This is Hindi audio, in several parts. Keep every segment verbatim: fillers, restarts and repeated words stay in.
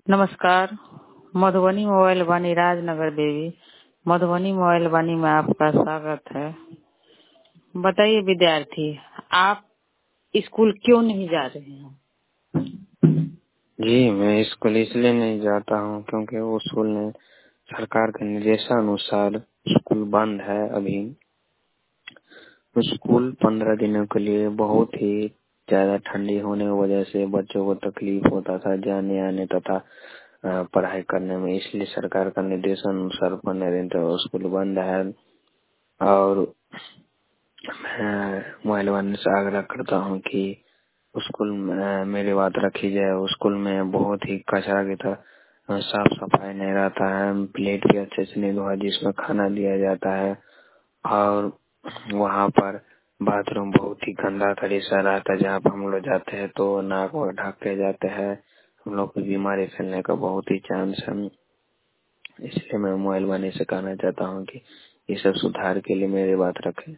नमस्कार। मधुबनी मोबाइल वाणी राजनगर देवी मधुबनी मोबाइल वाणी में आपका स्वागत है। बताइए विद्यार्थी, आप स्कूल क्यों नहीं जा रहे हैं? जी, मैं स्कूल इसलिए नहीं जाता हूँ क्योंकि वो स्कूल में सरकार के निर्देशानुसार स्कूल बंद है। अभी स्कूल पंद्रह दिनों के लिए बहुत ही ज्यादा ठंडी होने की वजह से बच्चों को तकलीफ होता था जाने आने तथा पढ़ाई करने में, इसलिए सरकार का निर्देशानुसार पंद्रह दिन तक स्कूल बंद है। और मैं मोबाइल वाले से आग्रह करता हूँ कि स्कूल में मेरी बात रखी जाए। स्कूल में बहुत ही कचरा की तरह साफ सफाई नहीं रहता है, प्लेट भी अच्छे से नहीं धोआ जिसमें खाना दिया जाता है, और वहाँ पर बाथरूम बहुत ही गंदा तरीका रहता है। जहाँ पर हम लोग जाते हैं तो नाक वाक ढक के जाते हैं, हम लोग को बीमारी फैलने का बहुत ही चांस है। इसलिए मैं मोबाइल वाले से कहना चाहता हूँ कि ये सब सुधार के लिए मेरी बात रखें।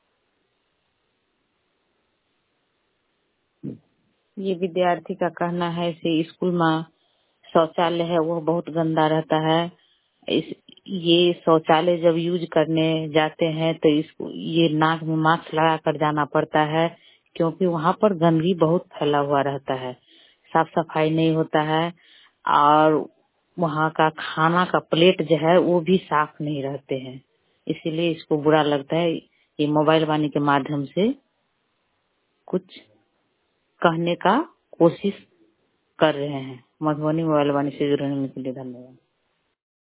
ये विद्यार्थी का कहना है कि स्कूल में शौचालय है वो बहुत गंदा रहता है। इस ये शौचालय जब यूज करने जाते हैं तो इसको ये नाक में मास्क लगा कर जाना पड़ता है, क्योंकि वहाँ पर गंदगी बहुत फैला हुआ रहता है, साफ सफाई नहीं होता है, और वहाँ का खाना का प्लेट जो है वो भी साफ नहीं रहते हैं। इसीलिए इसको बुरा लगता है। ये मोबाइल वाणी के माध्यम से कुछ कहने का कोशिश कर रहे हैं। मधुबनी मोबाइल वाणी से जुड़ने के लिए धन्यवाद।